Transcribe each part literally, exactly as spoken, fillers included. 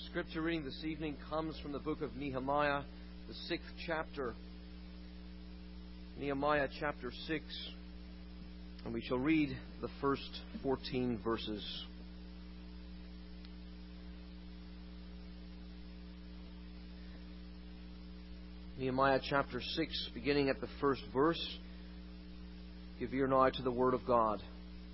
Scripture reading this evening comes from the book of Nehemiah, the sixth chapter. Nehemiah chapter six, and we shall read the first fourteen verses. Nehemiah chapter six, beginning at the first verse. Give ear now to the word of God.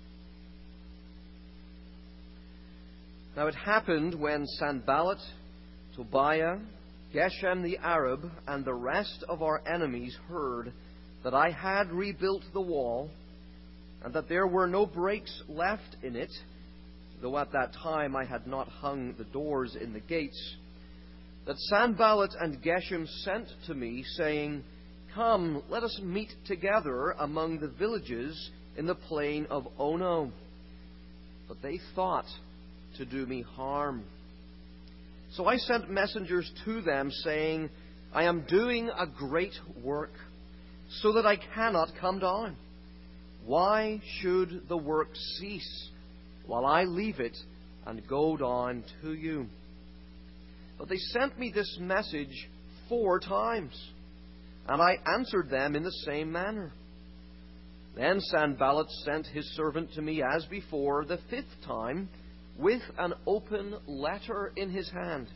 Now it happened when Sanballat, Tobiah, Geshem the Arab, and the rest of our enemies heard that I had rebuilt the wall, and that there were no breaks left in it, though at that time I had not hung the doors in the gates, that Sanballat and Geshem sent to me, saying, Come, let us meet together among the villages in the plain of Ono. But they thought to do me harm. So I sent messengers to them, saying, I am doing a great work, so that I cannot come down. Why should the work cease while I leave it and go down to you? But they sent me this message four times, and I answered them in the same manner. Then Sanballat sent his servant to me as before the fifth time, with an open letter in his hand.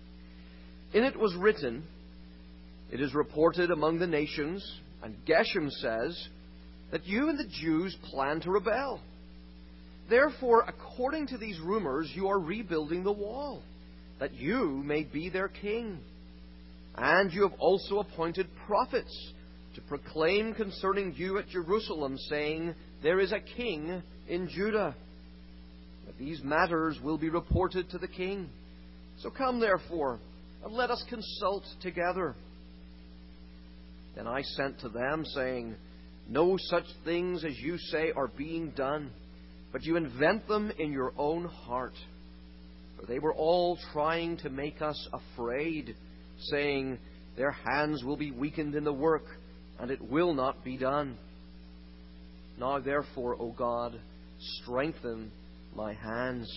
In it was written, It is reported among the nations, and Geshem says, that you and the Jews plan to rebel. Therefore, according to these rumors, you are rebuilding the wall, that you may be their king. And you have also appointed prophets to proclaim concerning you at Jerusalem, saying, There is a king in Judah. But these matters will be reported to the king. So come, therefore, and let us consult together. Then I sent to them, saying, No such things as you say are being done, but you invent them in your own heart. For they were all trying to make us afraid, saying, Their hands will be weakened in the work, and it will not be done. Now therefore, O God, strengthen my hands.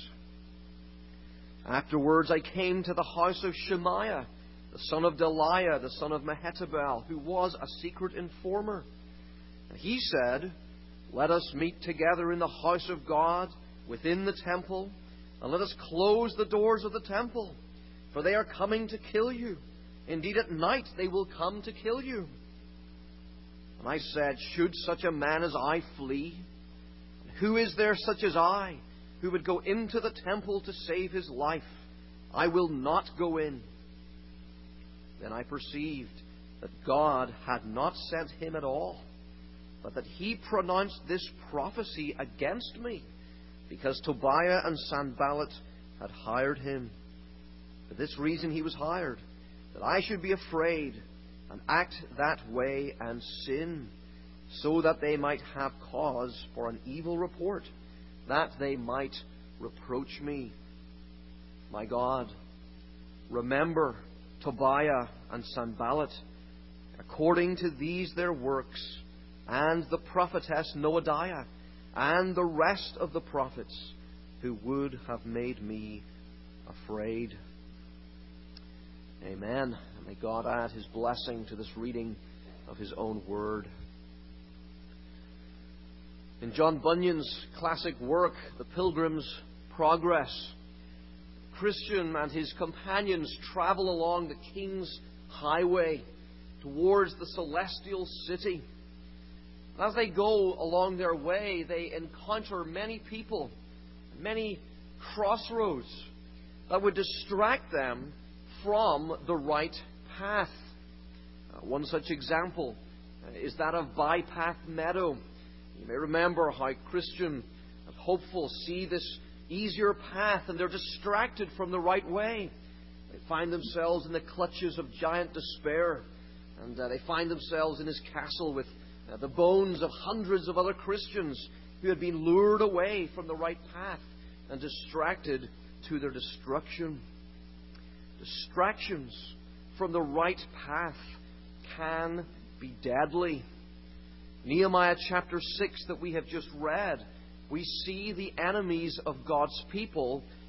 Afterwards I came to the house of Shemaiah, the son of Delaiah, the son of Mehetabel, who was a secret informer. And he said, Let us meet together in the house of God, within the temple, and let us close the doors of the temple, for they are coming to kill you. Indeed, at night they will come to kill you. And I said, Should such a man as I flee? Who is there such as I, who would go into the temple to save his life? I will not go in. Then I perceived that God had not sent him at all, but that he pronounced this prophecy against me, because Tobiah and Sanballat had hired him. For this reason he was hired, that I should be afraid and act that way and sin, so that they might have cause for an evil report, that they might reproach me. My God, remember Tobiah and Sanballat, according to these their works, and the prophetess Noadiah, and the rest of the prophets, who would have made me afraid. Amen. May God add His blessing to this reading of His own word. In John Bunyan's classic work, The Pilgrim's Progress, Christian and his companions travel along the King's Highway towards the celestial city. As they go along their way, they encounter many people, many crossroads that would distract them from the right path. Uh, one such example is that of Bypath Meadow. You may remember how Christian and hopeful see this easier path, and they're distracted from the right way. They find themselves in the clutches of giant despair, and uh, they find themselves in his castle with uh, the bones of hundreds of other Christians who had been lured away from the right path and distracted to their destruction. Distractions from the right path can be deadly. Nehemiah chapter six that we have just read, we see the enemies of God's people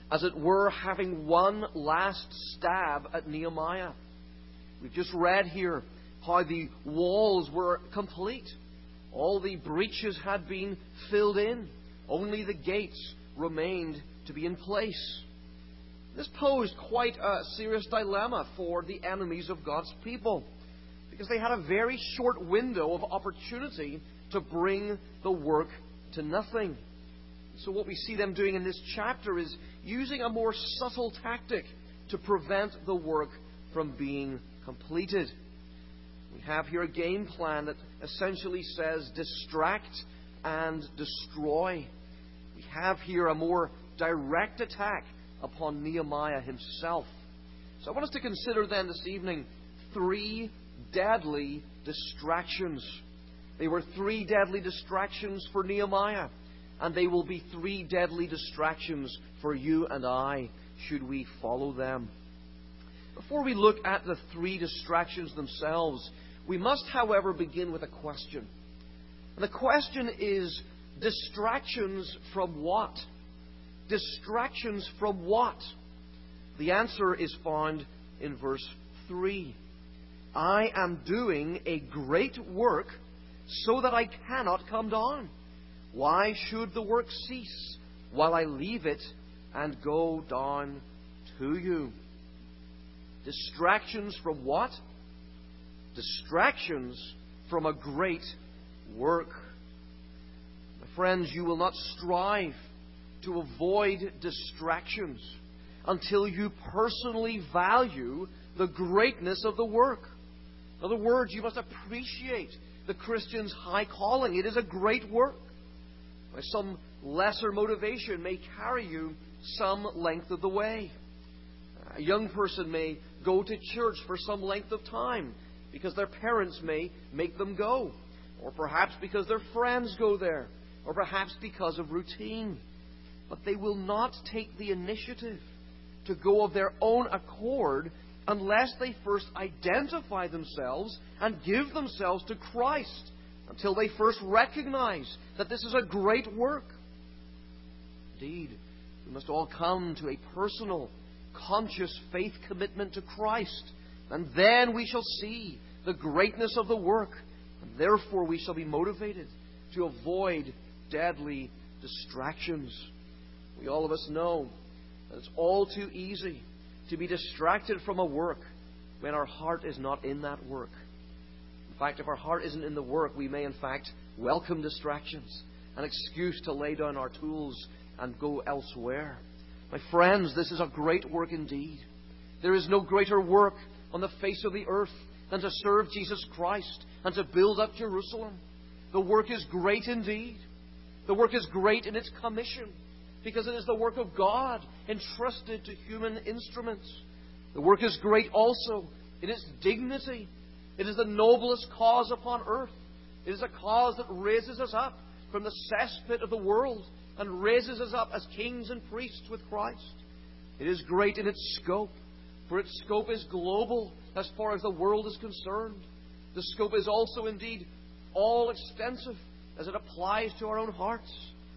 as it were, having one last stab at Nehemiah. We've just read here how the walls were complete. All the breaches had been filled in. Only the gates remained to be in place. This posed quite a serious dilemma for the enemies of God's people, because they had a very short window of opportunity to bring the work to nothing. So what we see them doing in this chapter is using a more subtle tactic to prevent the work from being completed. We have here a game plan that essentially says distract and destroy. We have here a more direct attack upon Nehemiah himself. So I want us to consider then this evening three deadly distractions. They were three deadly distractions for Nehemiah, and they will be three deadly distractions for you and I, should we follow them. Before we look at the three distractions themselves, we must, however, begin with a question. And the question is, distractions from what? Distractions from what? The answer is found in verse three. I am doing a great work so that I cannot come down. Why should the work cease while I leave it and go down to you? Distractions from what? Distractions from a great work. My friends, you will not strive to avoid distractions until you personally value the greatness of the work. In other words, you must appreciate the Christian's high calling. It is a great work. Some lesser motivation may carry you some length of the way. A young person may go to church for some length of time because their parents may make them go, or perhaps because their friends go there, or perhaps because of routine. But they will not take the initiative to go of their own accord unless they first identify themselves and give themselves to Christ, until they first recognize that this is a great work. Indeed, we must all come to a personal, conscious faith commitment to Christ, and then we shall see the greatness of the work, and therefore we shall be motivated to avoid deadly distractions. We all of us know that it's all too easy to be distracted from a work when our heart is not in that work. In fact, if our heart isn't in the work, we may in fact welcome distractions, an excuse to lay down our tools and go elsewhere. My friends, this is a great work indeed. There is no greater work on the face of the earth than to serve Jesus Christ and to build up Jerusalem. The work is great indeed. The work is great in its commission, because it is the work of God entrusted to human instruments. The work is great also in its dignity. It is the noblest cause upon earth. It is a cause that raises us up from the cesspit of the world and raises us up as kings and priests with Christ. It is great in its scope, for its scope is global as far as the world is concerned. The scope is also indeed all extensive as it applies to our own hearts.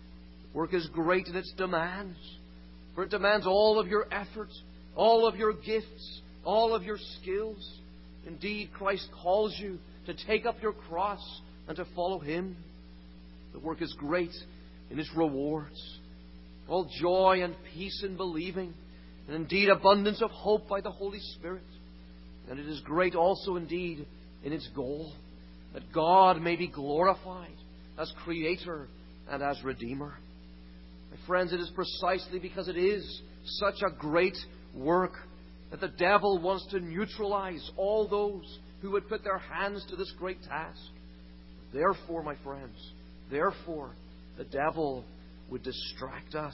Work is great in its demands, for it demands all of your effort, all of your gifts, all of your skills. Indeed, Christ calls you to take up your cross and to follow Him. The work is great in its rewards, all joy and peace in believing, and indeed abundance of hope by the Holy Spirit. And it is great also indeed in its goal, that God may be glorified as Creator and as Redeemer. My friends, it is precisely because it is such a great work that the devil wants to neutralize all those who would put their hands to this great task. Therefore, my friends, therefore, the devil would distract us.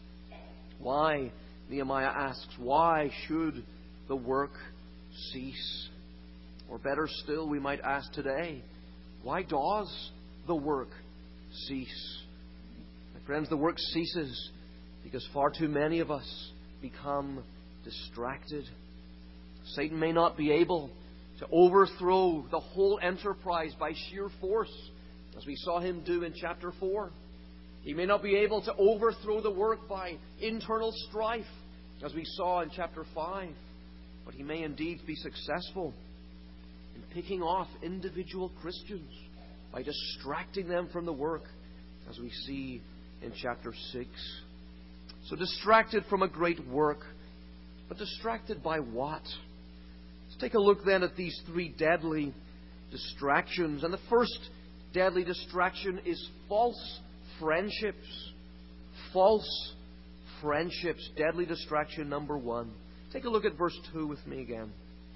Why, Nehemiah asks, why should the work cease? Or better still, we might ask today, why does the work cease? My friends, the work ceases because far too many of us become distracted. Satan may not be able to overthrow the whole enterprise by sheer force, as we saw him do in chapter four. He may not be able to overthrow the work by internal strife, as we saw in chapter five. But he may indeed be successful in picking off individual Christians by distracting them from the work, as we see in chapter six. So distracted from a great work, but distracted by what? Let's take a look then at these three deadly distractions. And the first deadly distraction is false friendships. False friendships. Deadly distraction number one. Take a look at verse two with me again.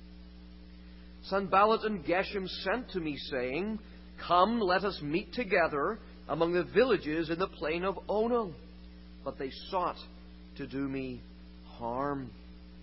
Sanballat and Geshem sent to me, saying, Come, let us meet together among the villages in the plain of Ono. But they sought to do me harm.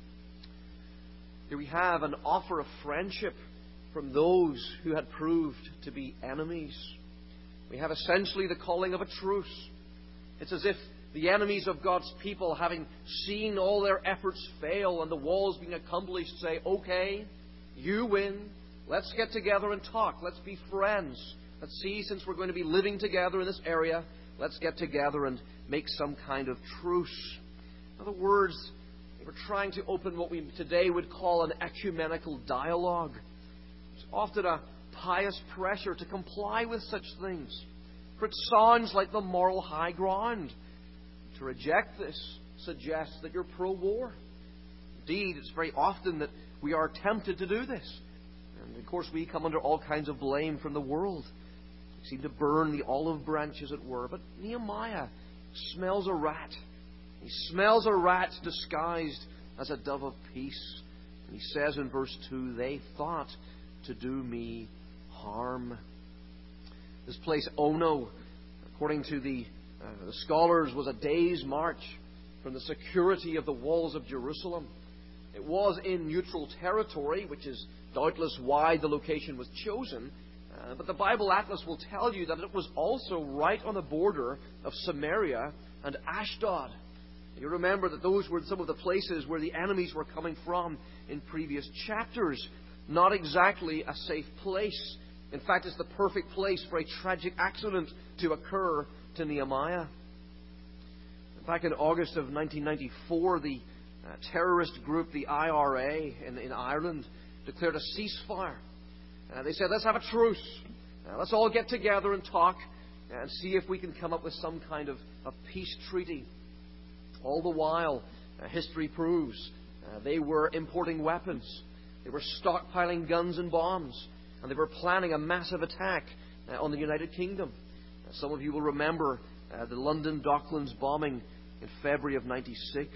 Here we have an offer of friendship from those who had proved to be enemies. We have essentially the calling of a truce. It's as if the enemies of God's people, having seen all their efforts fail and the walls being accomplished, say, okay, you win. Let's get together and talk. Let's be friends. Let's see, since we're going to be living together in this area, let's get together and make some kind of truce. In other words, they were trying to open what we today would call an ecumenical dialogue. It's often a pious pressure to comply with such things, for it sounds like the moral high ground. To reject this suggests that you're pro-war. Indeed, it's very often that we are tempted to do this. And of course, we come under all kinds of blame from the world. We seem to burn the olive branch, as it were. But Nehemiah smells a rat. He smells a rat disguised as a dove of peace. And he says in verse two, they thought to do me harm. This place, Ono, according to the, uh, the scholars, was a day's march from the security of the walls of Jerusalem. It was in neutral territory, which is doubtless why the location was chosen. Uh, but the Bible Atlas will tell you that it was also right on the border of Samaria and Ashdod. You remember that those were some of the places where the enemies were coming from in previous chapters. Not exactly a safe place. In fact, it's the perfect place for a tragic accident to occur to Nehemiah. Back in August of nineteen ninety-four, the uh, terrorist group, the I R A in, in Ireland, declared a ceasefire. Uh, they said, let's have a truce. Uh, let's all get together and talk and see if we can come up with some kind of, of peace treaty. All the while, uh, history proves, uh, they were importing weapons. They were stockpiling guns and bombs. And they were planning a massive attack uh, on the United Kingdom. Uh, some of you will remember uh, the London Docklands bombing in February of ninety-six.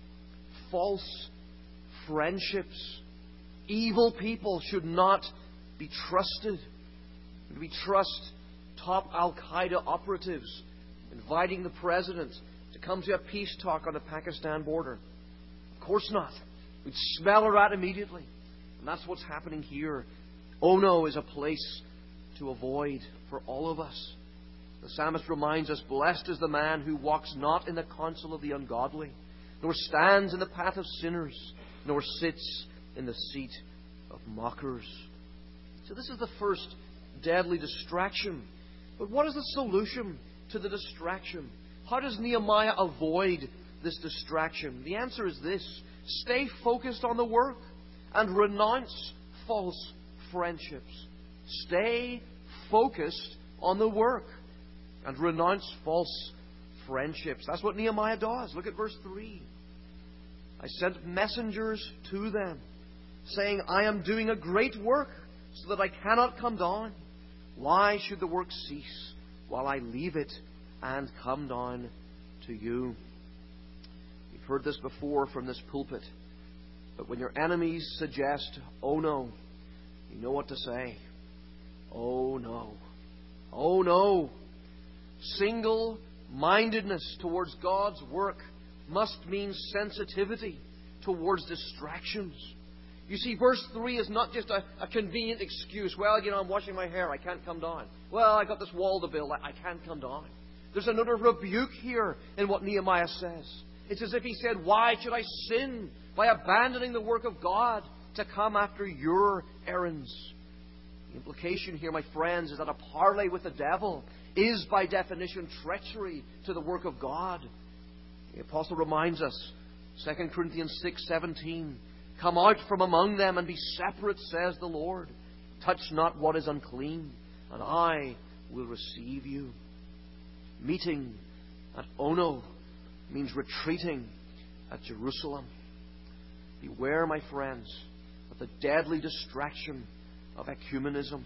False friendships. Evil people should not be trusted. We trust top Al-Qaeda operatives inviting the president to come to a peace talk on the Pakistan border? Of course not. We'd smell a rat immediately. And that's what's happening here. Ono is a place to avoid for all of us. The psalmist reminds us, blessed is the man who walks not in the counsel of the ungodly, nor stands in the path of sinners, nor sits in the seat of mockers. So this is the first deadly distraction. But what is the solution to the distraction? How does Nehemiah avoid this distraction? The answer is this: stay focused on the work and renounce false friendships. Stay focused on the work and renounce false friendships. That's what Nehemiah does. Look at verse three. I sent messengers to them, saying, I am doing a great work, so that I cannot come down. Why should the work cease while I leave it and come down to you? You've heard this before from this pulpit. But when your enemies suggest, oh no, you know what to say. Oh no. Oh no. Single-mindedness towards God's work must mean sensitivity towards distractions. You see, verse three is not just a, a convenient excuse. Well, you know, I'm washing my hair, I can't come down. Well, I got this wall to build, I, I can't come down. There's another rebuke here in what Nehemiah says. It's as if he said, why should I sin by abandoning the work of God to come after your errands? The implication here, my friends, is that a parley with the devil is by definition treachery to the work of God. The apostle reminds us, Second Corinthians six seventeen, "Come out from among them and be separate, says the Lord. Touch not what is unclean, and I will receive you." Meeting at Ono means retreating at Jerusalem. Beware, my friends, of the deadly distraction of ecumenism.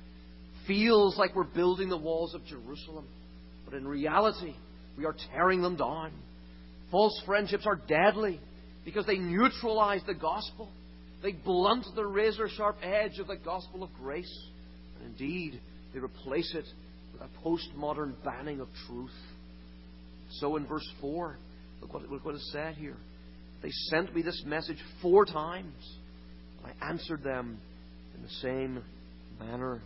Feels like we're building the walls of Jerusalem, but in reality, we are tearing them down. False friendships are deadly because they neutralize the gospel. They blunt the razor-sharp edge of the gospel of grace. And indeed, they replace it with a postmodern banning of truth. So in verse four, look what, look what is said here. "They sent me this message four times. I answered them in the same manner."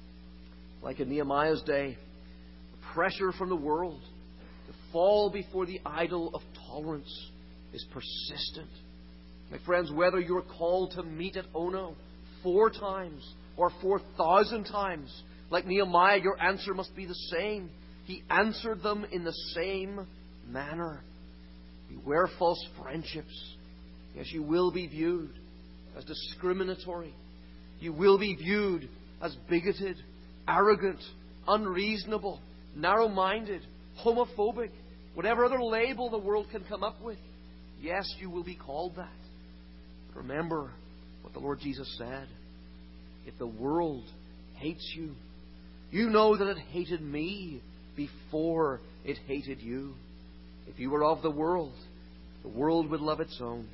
Like in Nehemiah's day, the pressure from the world to fall before the idol of tolerance is persistent. My friends, whether you're called to meet at Ono four times or four thousand times, like Nehemiah, your answer must be the same. He answered them in the same manner. Beware false friendships. Yes, you will be viewed as discriminatory. You will be viewed as bigoted, arrogant, unreasonable, narrow-minded, homophobic, whatever other label the world can come up with. Yes, you will be called that. But remember what the Lord Jesus said. If the world hates you, you know that it hated me before it hated you. If you were of the world, the world would love its own.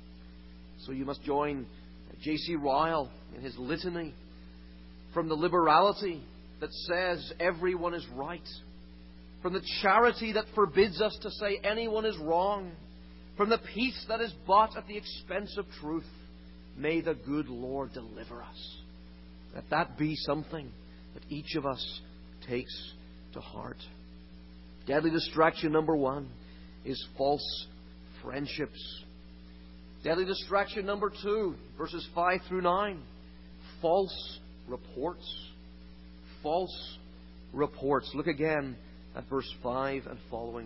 So you must join J C Ryle in his litany from the liberality that says everyone is right, from the charity that forbids us to say anyone is wrong, from the peace that is bought at the expense of truth. May the good Lord deliver us. Let that be something that each of us takes to heart. Deadly distraction number one is false friendships. Deadly distraction number two, verses five through nine, false reports. False reports. Look again at verse five and following.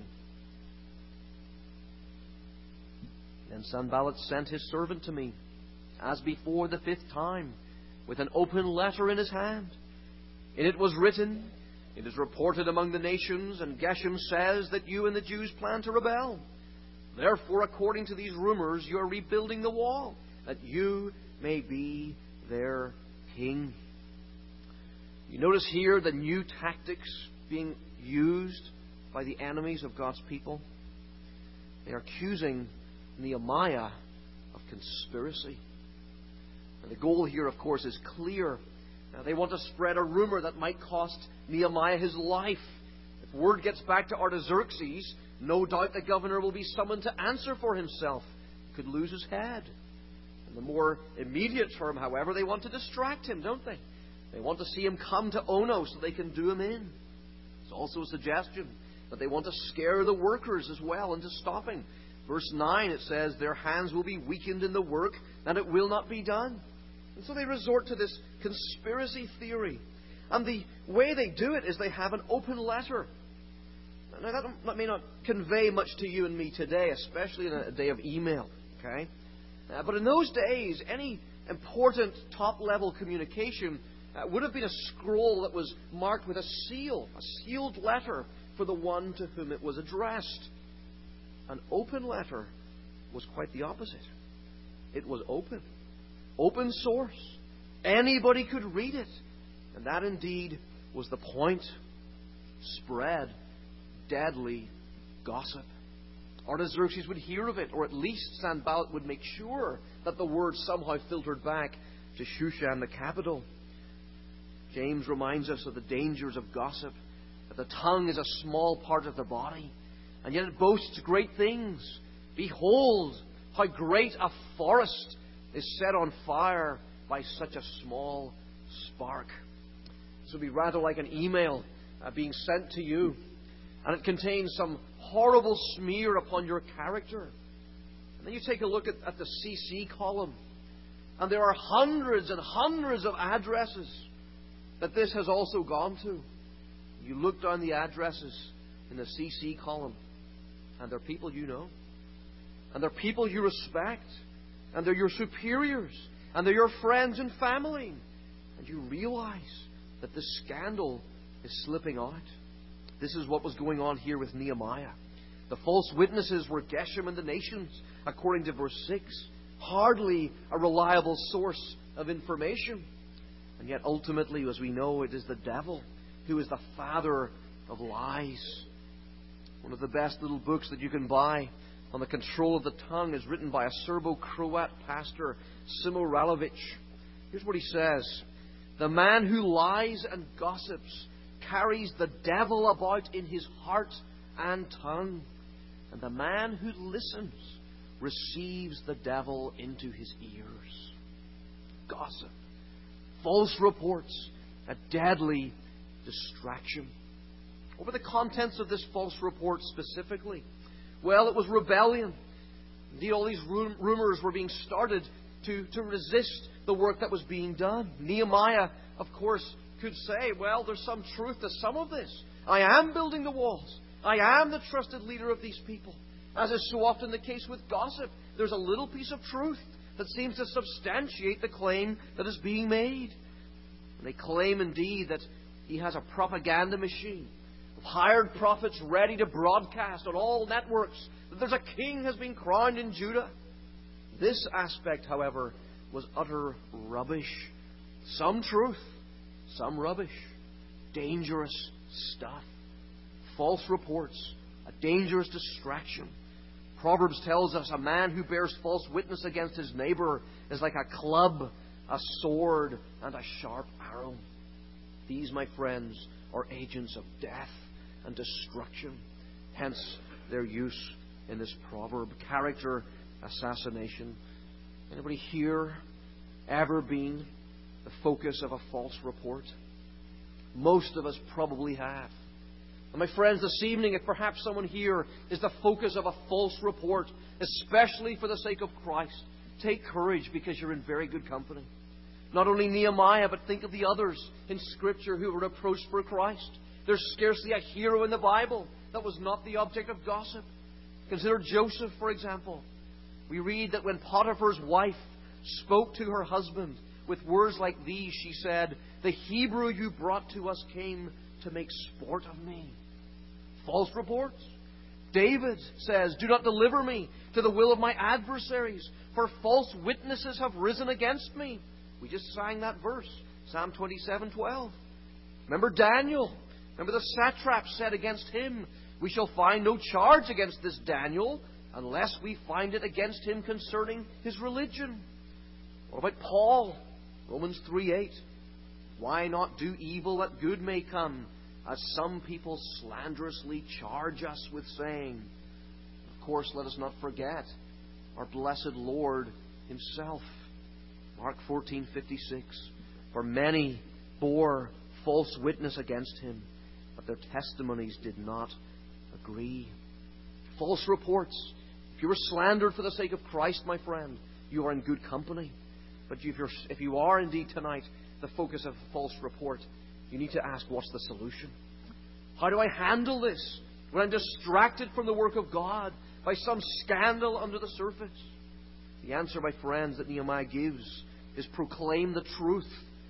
Then Sanballat sent his servant to me, as before the fifth time, with an open letter in his hand. In it was written, "It is reported among the nations, and Geshem says that you and the Jews plan to rebel. Therefore, according to these rumors, you are rebuilding the wall, that you may be their king." You notice here the new tactics being used by the enemies of God's people. They are accusing Nehemiah of conspiracy. And the goal here, of course, is clear. Now, they want to spread a rumor that might cost Nehemiah his life. If word gets back to Artaxerxes, no doubt the governor will be summoned to answer for himself. He could lose his head. In the more immediate term, however, they want to distract him, don't they? They want to see him come to Ono so they can do him in. It's also a suggestion that they want to scare the workers as well into stopping. Verse nine, it says, "Their hands will be weakened in the work, and it will not be done." And so they resort to this conspiracy theory. And the way they do it is they have an open letter. Now, that may not convey much to you and me today, especially in a day of email. Okay? Uh, but in those days, any important top-level communication uh, would have been a scroll that was marked with a seal, a sealed letter for the one to whom it was addressed. An open letter was quite the opposite. It was open. Open source. Anybody could read it. And that indeed was the point. Spread deadly gossip. Artaxerxes would hear of it, or at least Sanballat would make sure that the word somehow filtered back to Shushan, the capital. James reminds us of the dangers of gossip, that the tongue is a small part of the body, and yet it boasts great things. Behold, how great a forest is set on fire by such a small spark. This would be rather like an email uh, being sent to you, and it contains some horrible smear upon your character. And then you take a look at, at the C C column, and there are hundreds and hundreds of addresses that this has also gone to. You look down the addresses in the C C column, and they're people you know, and they're people you respect, and they're your superiors, and they're your friends and family, and you realize that this scandal is slipping out. This is what was going on here with Nehemiah. The false witnesses were Geshem and the nations, according to verse six. Hardly a reliable source of information. And yet ultimately, as we know, it is the devil who is the father of lies. One of the best little books that you can buy on the control of the tongue is written by a Serbo-Croat pastor, Simo Ralovic. Here's what he says. The man who lies and gossips carries the devil about in his heart and tongue. And the man who listens receives the devil into his ears. Gossip, false reports, a deadly distraction. What were the contents of this false report specifically? Well, it was rebellion. Indeed, all these rumors were being started to, to resist the work that was being done. Nehemiah, of course, could say, well, there's some truth to some of this. I am building the walls. I am the trusted leader of these people. As is so often the case with gossip, there's a little piece of truth that seems to substantiate the claim that is being made. And they claim indeed that he has a propaganda machine of hired prophets ready to broadcast on all networks that there's a king has been crowned in Judah. This aspect, however, was utter rubbish. Some truth, some rubbish. Dangerous stuff. False reports, a dangerous distraction. Proverbs tells us a man who bears false witness against his neighbor is like a club, a sword, and a sharp arrow. These, my friends, are agents of death and destruction. Hence their use in this proverb. Character assassination. Anybody here ever been the focus of a false report? Most of us probably have. And my friends, this evening, if perhaps someone here is the focus of a false report, especially for the sake of Christ, take courage, because you're in very good company. Not only Nehemiah, but think of the others in Scripture who were approached for Christ. There's scarcely a hero in the Bible that was not the object of gossip. Consider Joseph, for example. We read that when Potiphar's wife spoke to her husband with words like these, she said, "The Hebrew you brought to us came to make sport of me." False reports. David says, "Do not deliver me to the will of my adversaries, for false witnesses have risen against me." We just sang that verse, Psalm twenty-seven twelve. Remember Daniel. Remember the satrap said against him, "We shall find no charge against this Daniel unless we find it against him concerning his religion." What about Paul? Romans three eight. "Why not do evil that good may come, as some people slanderously charge us with saying?" Of course, let us not forget our blessed Lord Himself. Mark fourteen fifty-six. "For many bore false witness against Him, but their testimonies did not agree." False reports. If you were slandered for the sake of Christ, my friend, you are in good company. But if, you're, if you are indeed tonight the focus of a false report, you need to ask, what's the solution? How do I handle this when I'm distracted from the work of God by some scandal under the surface? The answer, my friends, that Nehemiah gives is proclaim the truth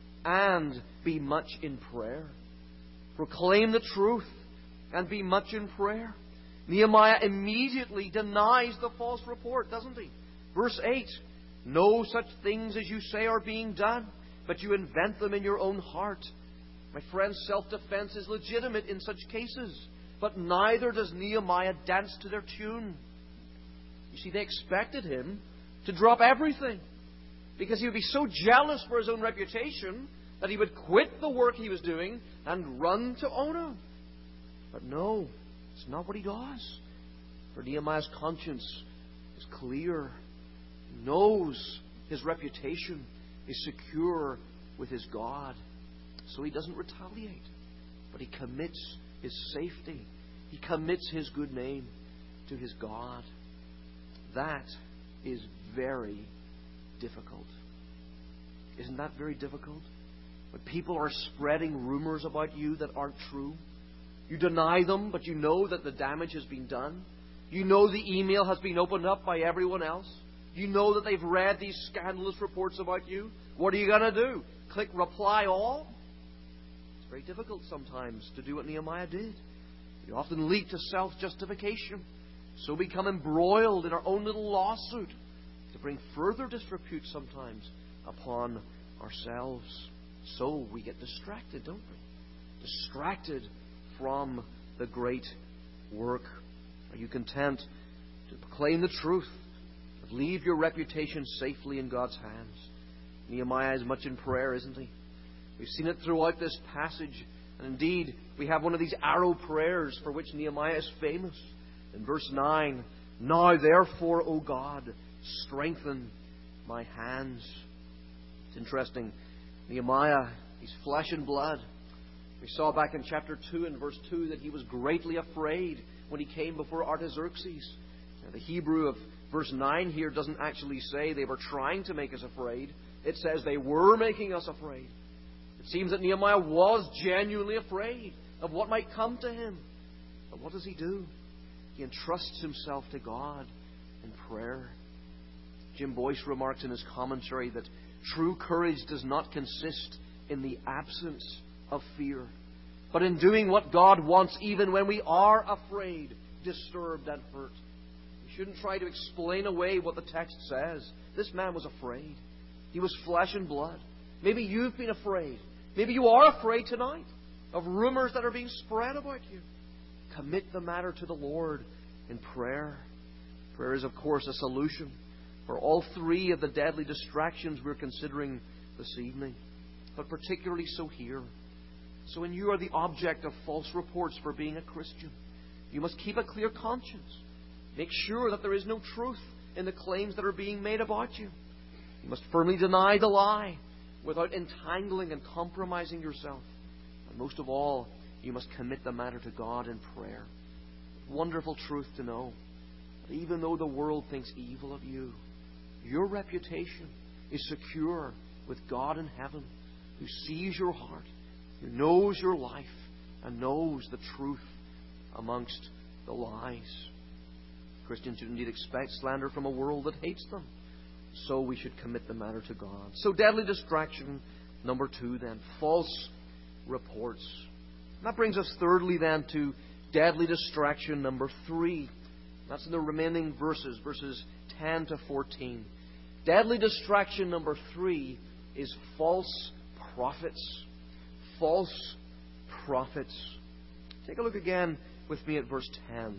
and be much in prayer. Proclaim the truth and be much in prayer. Nehemiah immediately denies the false report, doesn't he? Verse eight, "No such things as you say are being done, but you invent them in your own heart." My friends, self-defense is legitimate in such cases, but neither does Nehemiah dance to their tune. You see, they expected him to drop everything, because he would be so jealous for his own reputation that he would quit the work he was doing and run to Ono. But no, it's not what he does. For Nehemiah's conscience is clear. He knows his reputation is secure with his God. So he doesn't retaliate, but he commits his safety. He commits his good name to his God. That is very difficult. Isn't that very difficult? When people are spreading rumors about you that aren't true. You deny them, but you know that the damage has been done. You know the email has been opened up by everyone else. You know that they've read these scandalous reports about you. What are you going to do? Click reply all? It's very difficult sometimes to do what Nehemiah did. We often lead to self-justification. So become embroiled in our own little lawsuit to bring further disrepute sometimes upon ourselves. So we get distracted, don't we? Distracted from the great work. Are you content to proclaim the truth, but leave your reputation safely in God's hands? Nehemiah is much in prayer, isn't he? We've seen it throughout this passage. And indeed, we have one of these arrow prayers for which Nehemiah is famous. In verse nine, "Now therefore, O God, strengthen my hands." It's interesting. Nehemiah, he's flesh and blood. We saw back in chapter two and verse two that he was greatly afraid when he came before Artaxerxes. Now, the Hebrew of verse nine here doesn't actually say they were trying to make us afraid. It says they were making us afraid. It seems that Nehemiah was genuinely afraid of what might come to him. But what does he do? He entrusts himself to God in prayer. Jim Boyce remarks in his commentary that true courage does not consist in the absence of fear, but in doing what God wants even when we are afraid, disturbed and hurt. We shouldn't try to explain away what the text says. This man was afraid. He was flesh and blood. Maybe you've been afraid. Maybe you are afraid tonight of rumors that are being spread about you. Commit the matter to the Lord in prayer. Prayer is, of course, a solution for all three of the deadly distractions we're considering this evening, but particularly so here. So when you are the object of false reports for being a Christian, you must keep a clear conscience. Make sure that there is no truth in the claims that are being made about you. You must firmly deny the lie without entangling and compromising yourself. And most of all, you must commit the matter to God in prayer. Wonderful truth to know that even though the world thinks evil of you, your reputation is secure with God in heaven, who sees your heart, who knows your life, and knows the truth amongst the lies. Christians should indeed expect slander from a world that hates them. So we should commit the matter to God. So deadly distraction number two then, false reports. And that brings us thirdly then to deadly distraction number three. That's in the remaining verses, verses ten to fourteen. Deadly distraction number three is false prophets. False prophets. Take a look again with me at verse ten.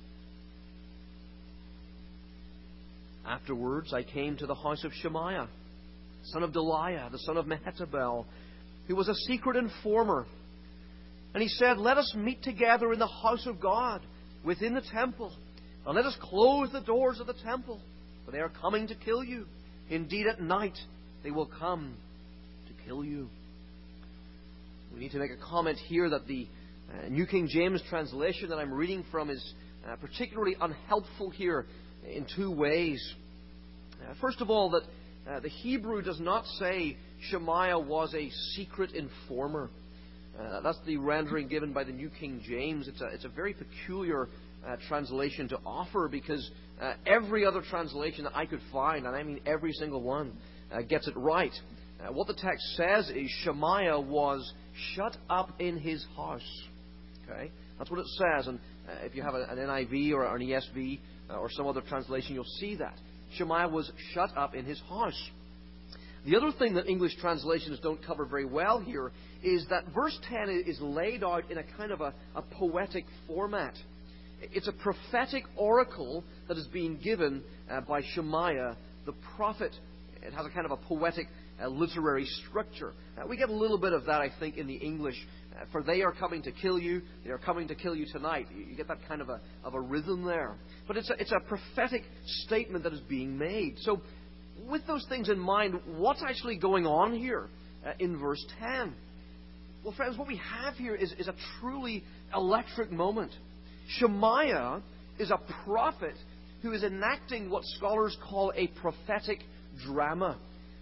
Afterwards I came to the house of Shemaiah, son of Delaiah, the son of Mehetabel, who was a secret informer. And he said, "Let us meet together in the house of God, within the temple, and let us close the doors of the temple, for they are coming to kill you. Indeed, at night they will come to kill you." We need to make a comment here that the uh, New King James translation that I'm reading from is uh, particularly unhelpful here in two ways. Uh, first of all, that uh, the Hebrew does not say Shemaiah was a secret informer. Uh, that's the rendering given by the New King James. It's a, it's a very peculiar uh, translation to offer, because uh, every other translation that I could find, and I mean every single one, uh, gets it right. Uh, what the text says is Shemaiah was shut up in his house. Okay, that's what it says. And uh, if you have a, an N I V or an E S V uh, or some other translation, you'll see that Shemaiah was shut up in his house. The other thing that English translations don't cover very well here is that verse ten is laid out in a kind of a, a poetic format. It's a prophetic oracle that is being given uh, by Shemaiah the prophet. It has a kind of a poetic uh, literary structure. Uh, we get a little bit of that, I think, in the English. Uh, for they are coming to kill you. They are coming to kill you tonight. You, you get that kind of a, of a rhythm there. But it's a, it's a prophetic statement that is being made. So with those things in mind, what's actually going on here uh, in verse ten? Well, friends, what we have here is, is a truly electric moment. Shemaiah is a prophet who is enacting what scholars call a prophetic drama.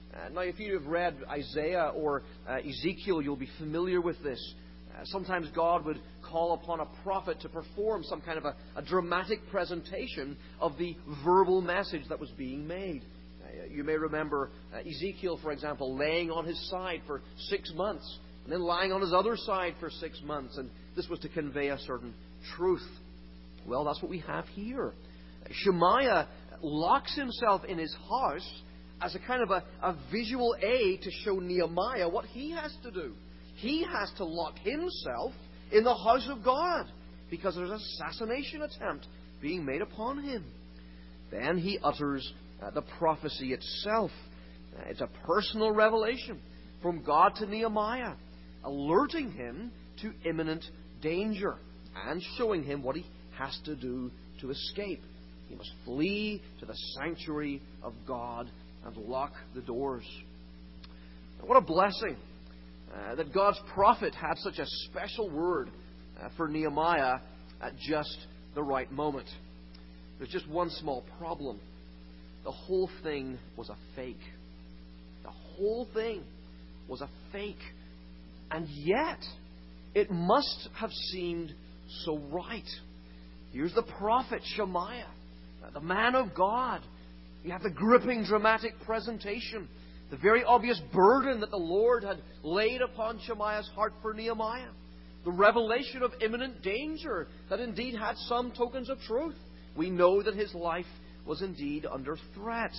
Uh, now, if you have read Isaiah or uh, Ezekiel, you'll be familiar with this. Uh, sometimes God would call upon a prophet to perform some kind of a, a dramatic presentation of the verbal message that was being made. Uh, you may remember uh, Ezekiel, for example, laying on his side for six months and then lying on his other side for six months. And this was to convey a certain truth. Well, that's what we have here. Shemaiah locks himself in his house as a kind of a, a visual aid to show Nehemiah what he has to do. He has to lock himself in the house of God because there's an assassination attempt being made upon him. Then he utters uh, the prophecy itself. Uh, it's a personal revelation from God to Nehemiah, alerting him to imminent danger and showing him what he has to do to escape. He must flee to the sanctuary of God and lock the doors. What a blessing uh, that God's prophet had such a special word uh, for Nehemiah at just the right moment. There's just one small problem. The whole thing was a fake. The whole thing was a fake. And yet, it must have seemed so right. Here's the prophet Shemaiah, the man of God. You have the gripping, dramatic presentation, the very obvious burden that the Lord had laid upon Shemaiah's heart for Nehemiah, the revelation of imminent danger that indeed had some tokens of truth. We know that his life was indeed under threat.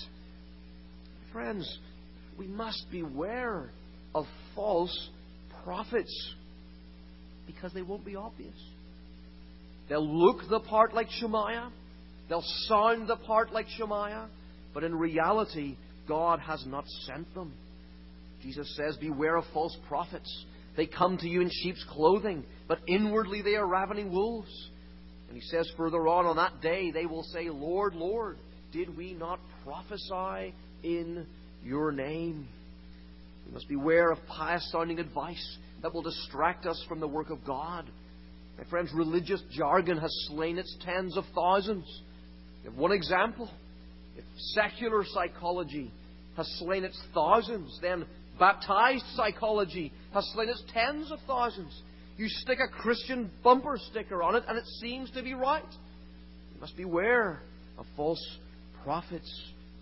Friends, we must beware of false prophets because they won't be obvious. They'll look the part like Shemaiah. They'll sound the part like Shemaiah. But in reality, God has not sent them. Jesus says, beware of false prophets. They come to you in sheep's clothing, but inwardly they are ravening wolves. And he says further on, on that day they will say, Lord, Lord, did we not prophesy in your name? We must beware of pious-sounding advice that will distract us from the work of God. My friends, religious jargon has slain its tens of thousands. You have one example. If secular psychology has slain its thousands, then baptized psychology has slain its tens of thousands. You stick a Christian bumper sticker on it and it seems to be right. You must beware of false prophets.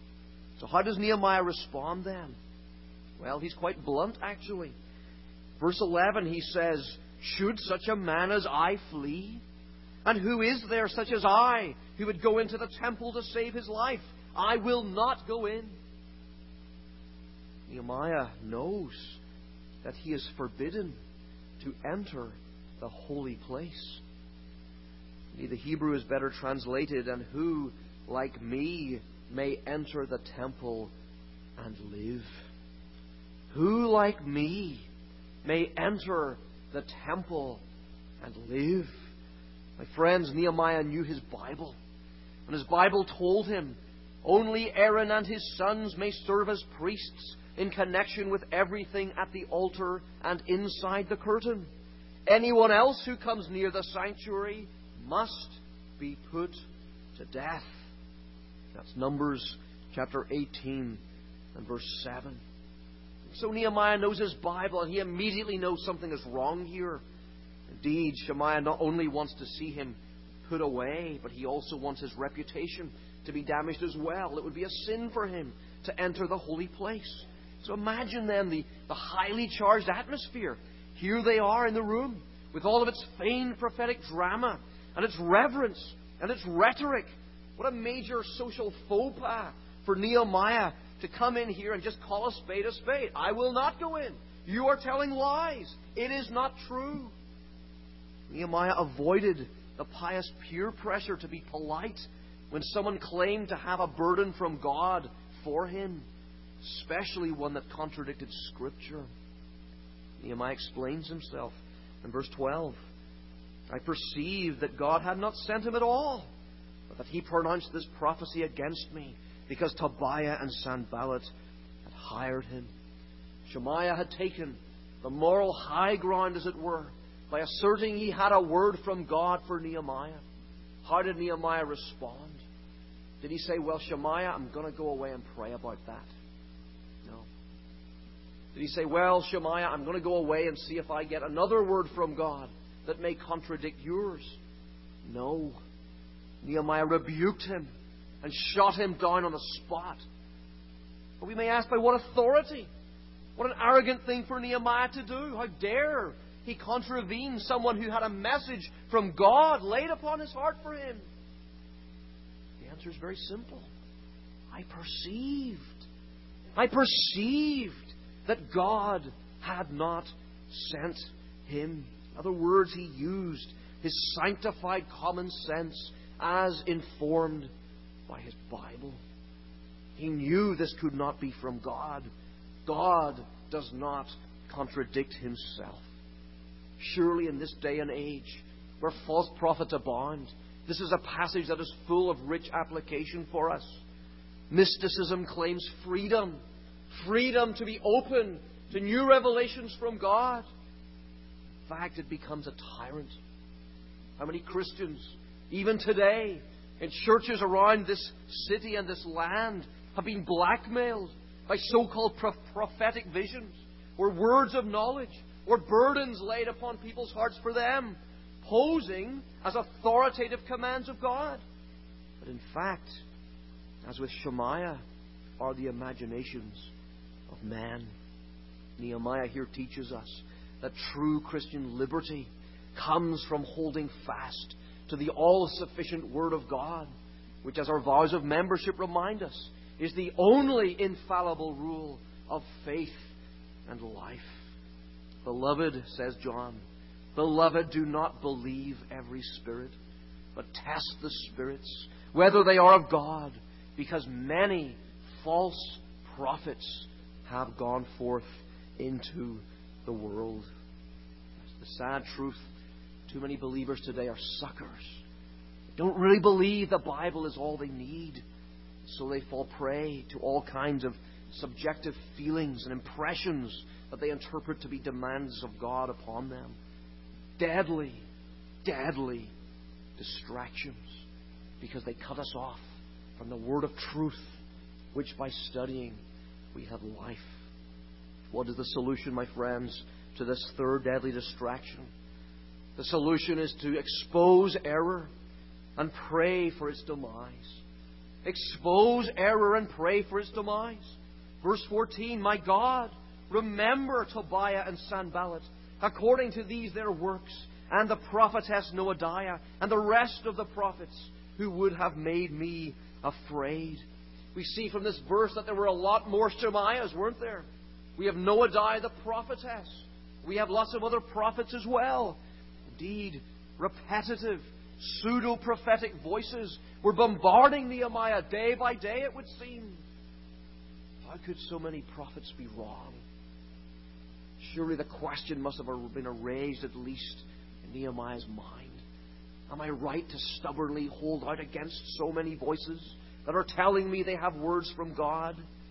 So how does Nehemiah respond then? Well, he's quite blunt actually. Verse eleven, he says, should such a man as I flee? And who is there such as I who would go into the temple to save his life? I will not go in. Nehemiah knows that he is forbidden to enter the holy place. The Hebrew is better translated, and who, like me, may enter the temple and live. Who, like me, may enter the temple and live. My friends, Nehemiah knew his Bible. And his Bible told him, only Aaron and his sons may serve as priests in connection with everything at the altar and inside the curtain. Anyone else who comes near the sanctuary must be put to death. That's Numbers chapter eighteen and verse seven. So Nehemiah knows his Bible, and he immediately knows something is wrong here. Indeed, Shemaiah not only wants to see him put away, but he also wants his reputation to be damaged as well. It would be a sin for him to enter the holy place. So imagine then the, the highly charged atmosphere. Here they are in the room with all of its feigned prophetic drama and its reverence and its rhetoric. What a major social faux pas for Nehemiah to come in here and just call a spade a spade. I will not go in. You are telling lies. It is not true. Nehemiah avoided the pious peer pressure to be polite when someone claimed to have a burden from God for him, especially one that contradicted Scripture. Nehemiah explains himself in verse twelve. I perceived that God had not sent him at all, but that he pronounced this prophecy against me, because Tobiah and Sanballat had hired him. Shemaiah had taken the moral high ground, as it were, by asserting he had a word from God for Nehemiah. How did Nehemiah respond? Did he say, well, Shemaiah, I'm going to go away and pray about that? No. Did he say, well, Shemaiah, I'm going to go away and see if I get another word from God that may contradict yours? No. Nehemiah rebuked him and shot him down on the spot. But we may ask, by what authority? What an arrogant thing for Nehemiah to do. How dare he contravene someone who had a message from God laid upon his heart for him? The answer is very simple. I perceived. I perceived that God had not sent him. In other words, he used his sanctified common sense as informed by his Bible. He knew this could not be from God. God does not contradict himself. Surely in this day and age, where false prophets abound, this is a passage that is full of rich application for us. Mysticism claims freedom. Freedom to be open to new revelations from God. In fact, it becomes a tyrant. How many Christians, even today, in churches around this city and this land, have been blackmailed by so-called prophetic visions, or words of knowledge, or burdens laid upon people's hearts for them, posing as authoritative commands of God. But in fact, as with Shemaiah, are the imaginations of man. Nehemiah here teaches us that true Christian liberty comes from holding fast to the all-sufficient Word of God, which, as our vows of membership remind us, is the only infallible rule of faith and life. Beloved, says John, beloved, do not believe every spirit, but test the spirits, whether they are of God, because many false prophets have gone forth into the world. That's the sad truth. Too many believers today are suckers. They don't really believe the Bible is all they need. So they fall prey to all kinds of subjective feelings and impressions that they interpret to be demands of God upon them. Deadly, deadly distractions, because they cut us off from the word of truth, which by studying we have life. What is the solution, my friends, to this third deadly distraction? The solution is to expose error and pray for its demise. Expose error and pray for its demise. Verse fourteen, my God, remember Tobiah and Sanballat, according to these their works, and the prophetess Noadiah, and the rest of the prophets who would have made me afraid. We see from this verse that there were a lot more Shemaiahs, weren't there? We have Noadiah the prophetess. We have lots of other prophets as well. Indeed, repetitive, pseudo-prophetic voices were bombarding Nehemiah day by day, it would seem. How could so many prophets be wrong? Surely the question must have been raised at least in Nehemiah's mind. Am I right to stubbornly hold out against so many voices that are telling me they have words from God?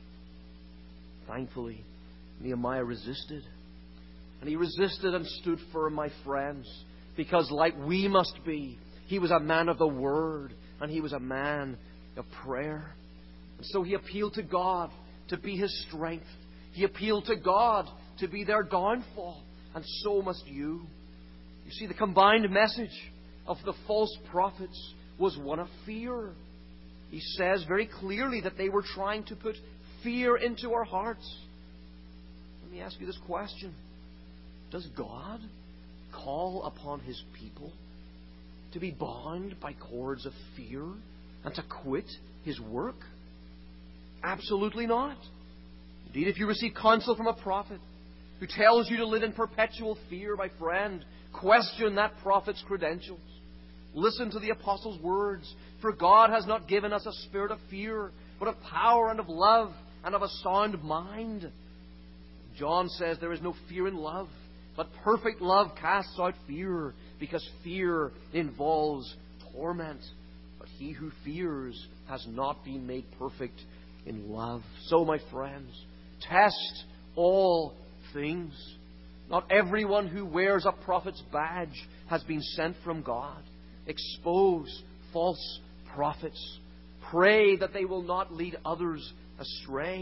Thankfully, Nehemiah resisted. And he resisted and stood firm, my friends, because like we must be, he was a man of the Word, and he was a man of prayer. And so he appealed to God to be his strength. He appealed to God to be their downfall. And so must you. You see, the combined message of the false prophets was one of fear. He says very clearly that they were trying to put fear into our hearts. Let me ask you this question. Does God call upon His people to be bound by cords of fear and to quit His work? Absolutely not. Indeed, if you receive counsel from a prophet who tells you to live in perpetual fear, my friend, question that prophet's credentials. Listen to the apostles' words. For God has not given us a spirit of fear, but of power and of love and of a sound mind. John says there is no fear in love, but perfect love casts out fear, because fear involves torment. But he who fears has not been made perfect in love. So, my friends, test all things. Not everyone who wears a prophet's badge has been sent from God. Expose false prophets. Pray that they will not lead others astray.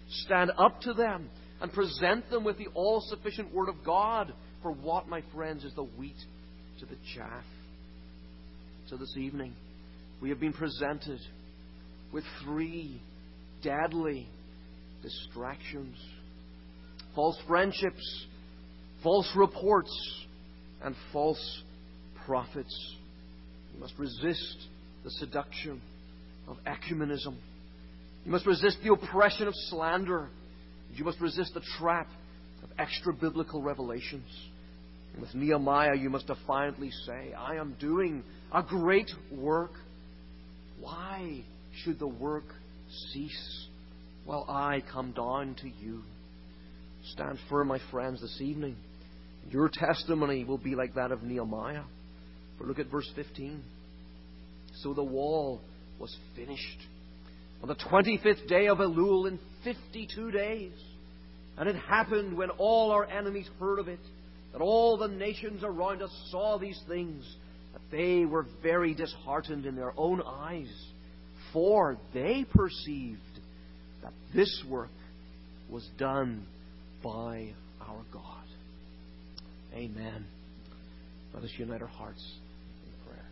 Stand up to them and present them with the all-sufficient Word of God. For what, my friends, is the wheat to the chaff? So this evening, we have been presented with three deadly distractions: false friendships, false reports, and false prophets. You must resist the seduction of ecumenism. You must resist the oppression of slander. You must resist the trap of extra-biblical revelations. And with Nehemiah, you must defiantly say, I am doing a great work. Why should the work cease while I come down to you? Stand firm, my friends, this evening. Your testimony will be like that of Nehemiah. For look at verse fifteen. So the wall was finished on the twenty-fifth day of Elul in fifty-two days. And it happened when all our enemies heard of it, that all the nations around us saw these things, that they were very disheartened in their own eyes, for they perceived that this work was done by our God. Amen. Let us unite our hearts in prayer.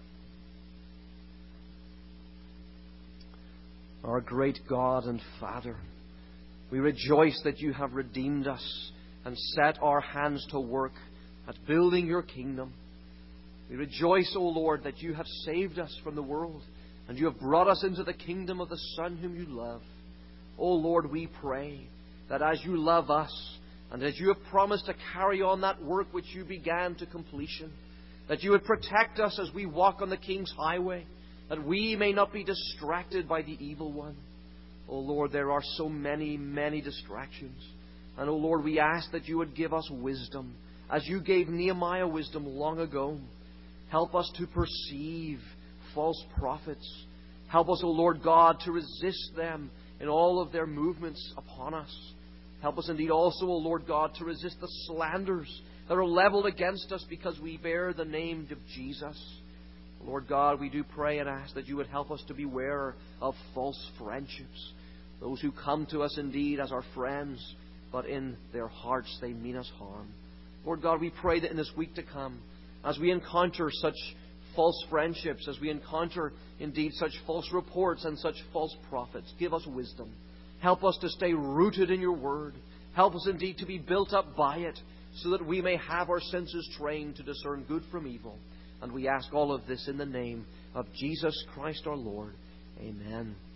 Our great God and Father, we rejoice that you have redeemed us and set our hands to work at building your kingdom. We rejoice, O Lord, that you have saved us from the world and you have brought us into the kingdom of the Son whom you love. O Lord, we pray that as you love us and as you have promised to carry on that work which you began to completion, that you would protect us as we walk on the King's highway, that we may not be distracted by the evil one. O Lord, there are so many, many distractions. And, O Lord, we ask that you would give us wisdom, as you gave Nehemiah wisdom long ago. Help us to perceive false prophets. Help us, O Lord God, to resist them in all of their movements upon us. Help us indeed also, O Lord God, to resist the slanders that are leveled against us because we bear the name of Jesus. Lord God, we do pray and ask that you would help us to beware of false friendships. Those who come to us indeed as our friends, but in their hearts they mean us harm. Lord God, we pray that in this week to come, as we encounter such false friendships, as we encounter indeed such false reports and such false prophets, give us wisdom. Help us to stay rooted in your word. Help us indeed to be built up by it, so that we may have our senses trained to discern good from evil. And we ask all of this in the name of Jesus Christ our Lord. Amen.